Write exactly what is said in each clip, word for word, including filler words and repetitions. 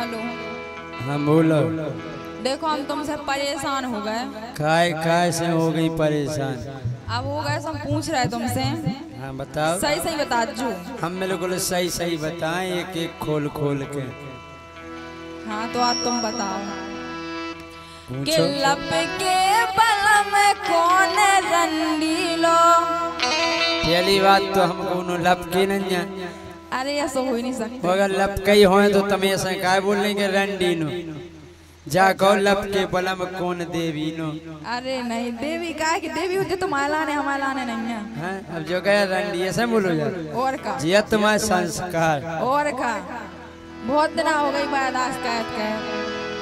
Hello. हाँ बोलो। देखो हम तुमसे परेशान हो गए। काय काय से हो गई परेशान? अब हो गए सब पूछ रहे तुमसे। हाँ बताओ। सही सही बता जो। हम बिल्कुल सही सही बताएं, एक एक खोल खोल के। हाँ तो आज तुम बताओ पूछो। लब के बल में कौन रंडीलो। पहली बात तो हम कोनो लब के नहीं है। अरे ऐसा हो ही नहीं सकता। अगर लब कई हो तो तुम ऐसा काय बोल रहे कि रंडीनो जा कहो लब के बल में कौन देवी नो। अरे नहीं देवी का है कि देवी होती तो मालाने हमारे लाने नहीं है। हाँ अब जो गया रंडी ऐसे बोलो यार। और का जिया तुम्हारे संस्कार। और का बहुत दिन हो गई बर्दाश्त कहत कह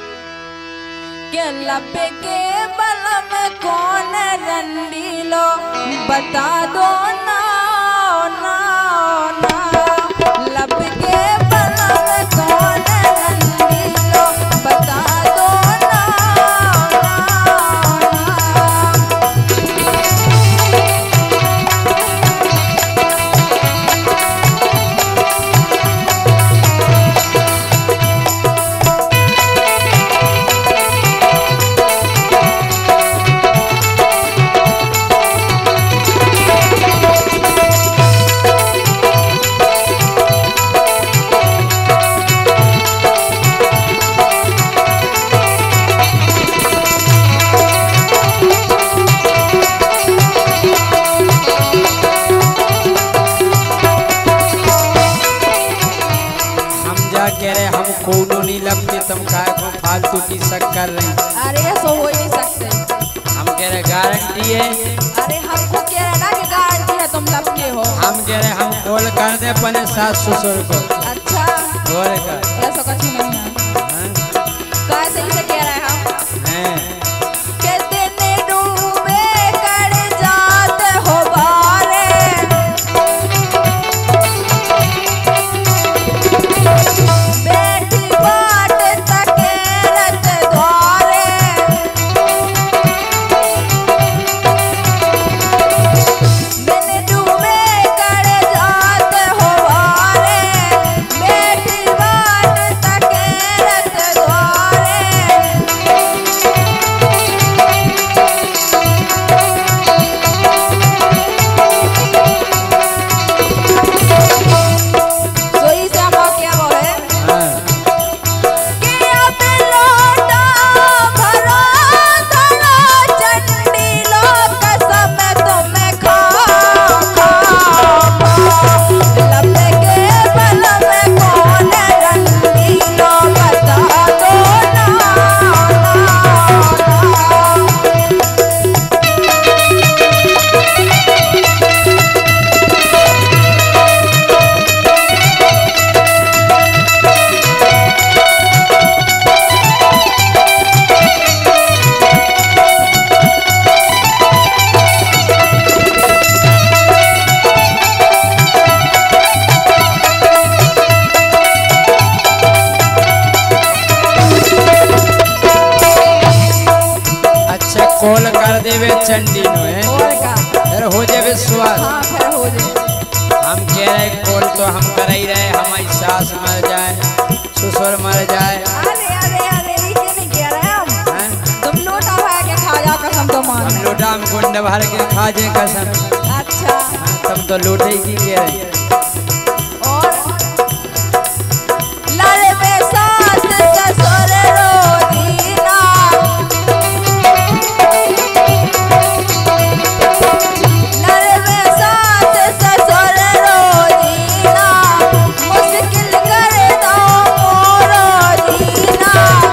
के लब के बल में कौन रंडीलो बता दो ना ना ना। लब के बल में कौन रंडीलो बता दो ना ना कह रहे हम कोनो नहीं लब के तुम काय को फालतू की शक कर रही। अरे ऐसा हो ही नहीं सकते। हम कह रहे गारंटी है। अरे हमको कह रहे ना कि गारंटी है तुम लब के हो। हम कह रहे हम कॉल कर दे अपने सास ससुर को। अच्छा और का ऐसा कुछ नहीं है। काय सही से कह रहे हम हैं कहते ने डूबे कर जाते हो बारे बैठी बाट तके रत द्वारे मैंने डूबे कर जाते हो बारे बैठी बाट तके रत द्वारे। सोई से हम क्या बोले हाँ। कि अब लौटा भरो धरो चंडी लोक सब तुम्हें खाओ खाओ। लब के बल में कौन रंगीलो बता दो ना ना अच्छा कॉल कर देवे चंडी नो है। और का फिर हो जाए विश्वास। हाँ फिर हो जाए। हम कह रहे कॉल तो हम कर ही रहे, हमारी सास मर जाए ससुर मर जाए। अरे अरे अरे ये नहीं कह रहे हम। हैं? तुम लोटा भर के खा जा कसम तो मान। हम लोटा में गुंड भर के खा जे कसम। अच्छा तुम तो लोटे की कह रहे। और लाल में सास ससुर रोदीना लाल में सास ससुर रोदीना मुश्किल कर दो मोरो दीना।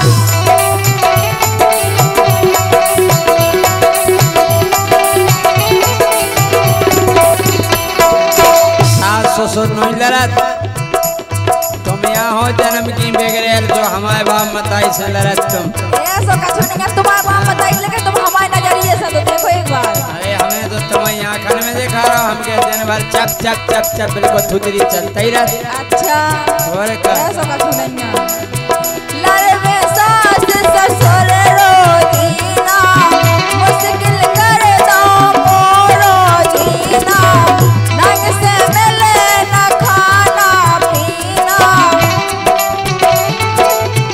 सास ससुर नहीं लड़त। तुम यहाँ हो जन्म की बेगरेल जो हमारे बाप मताई से लड़त तुम। ऐसा कछु नहीं है तुम्हारा बाप बताइए लेकिन तुम हमारे नजरिए से तो देखो एक बार। अरे हमें तो तुम्हें यहाँ खन में देखा रहा हूँ। हम के दिन भर चप चप चप चप बिल्कुल थुतरी चलता ही रहती। अच्छा और का ऐसा कछु नहीं है। लाल में सास ससुर रोदीना मुश्किल कर दो मोरो जीना। नंग से मिले न खाना पीना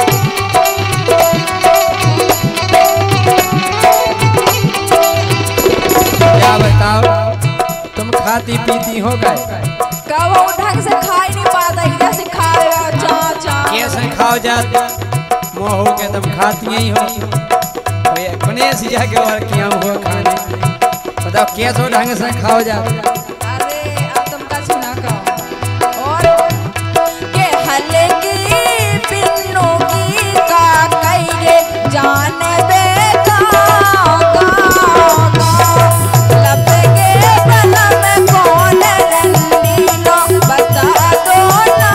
पीती हो गए कब वो ढंग से खा ही नहीं पाता, इधर से खाए चा चा कैसे खाओ जात मोह के तुम खाती ही हो कोई अपने सिया के और किया हुआ खाने बताओ कैसे ढंग से खाओ जात। अरे अब तुम का सुना कहो और के हले की पिन्नों की का कहिए जान दे का का लब के बला में कौन रंडी लो बता दो ना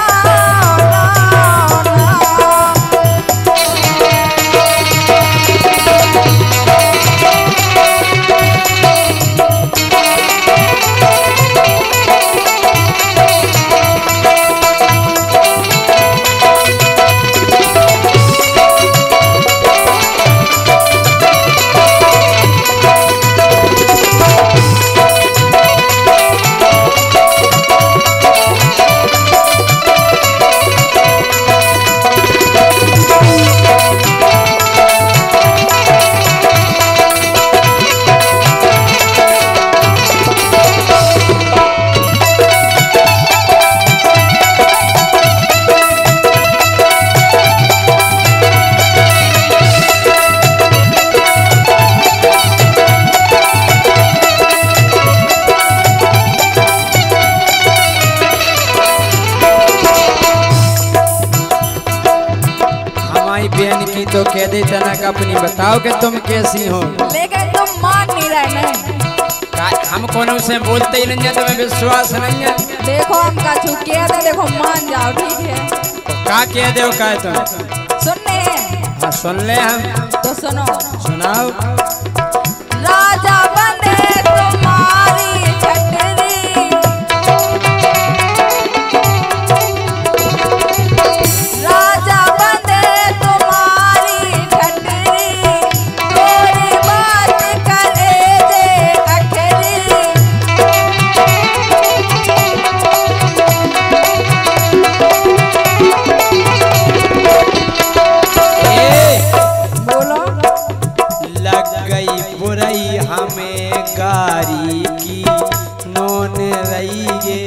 बहन की तो कह दे जनक अपनी बताओ कि तुम कैसी हो, लेकिन तुम मान नहीं रहे नहीं। हम कौन से बोलते ही नहीं है, तुम्हें विश्वास नहीं है। देखो हम का छुके दे, देखो मान जाओ ठीक है। तो का कह दो का तुम सुनने हाँ सुन ले हम तो सुनो सुनाओ। राजा बने तुम्हारी छटरी, राजा बने तुम्हारी छटरी, थोड़ी बात करे दे अखरी। बोलो लग गई बुराई हमें गारी की नोन रही गे।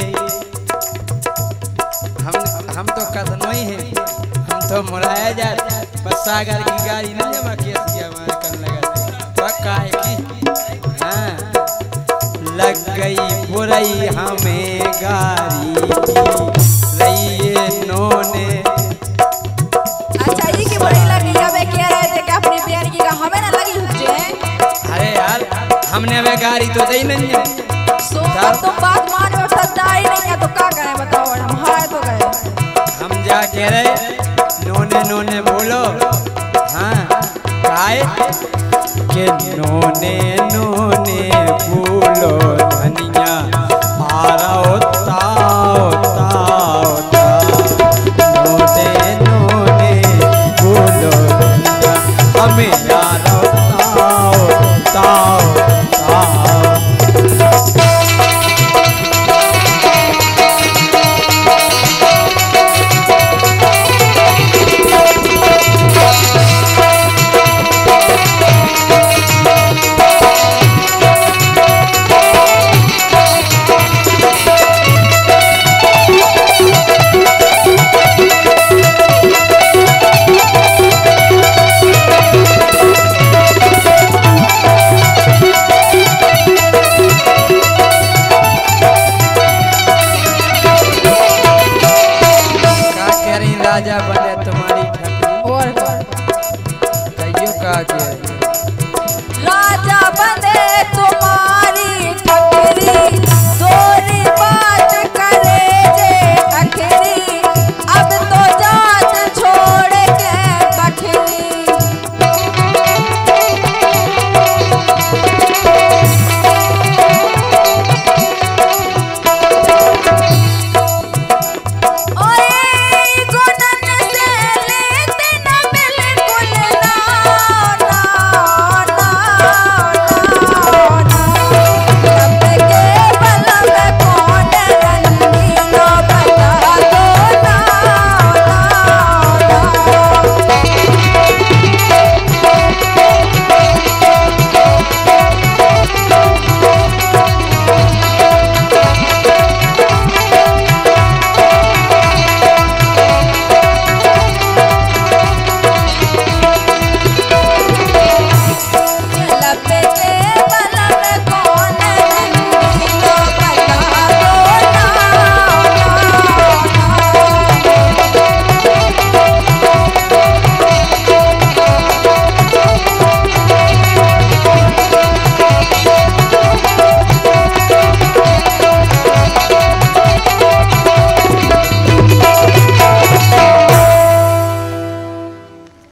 हम हम तो कदनों ही हैं, हम तो मुराया जा बस सागर की गाड़ी नहीं जमा कैसी हमारे कर लगा पक्का है कि हाँ। लग गई बुराई हमें गारी की रही नोने। अच्छा ये की बुराई लगी हमें कह रहे थे कि अपनी बहन की का हमें ना लगी हुज्जे। अरे यार हमने वे गाड़ी तो दी नहीं है। सो अब तुम बात मानो सच्चा ही नहीं है तो क्या करें बताओ, हम हार तो गए। हम जा कह रहे नोने नोने बोलो हाँ काय के नोने नोने बोलो धनिया आरा ताओ ताओ ताओ नोने नोने बोलो धनिया हमें आरा ताओ ताओ ताओ। राजा बन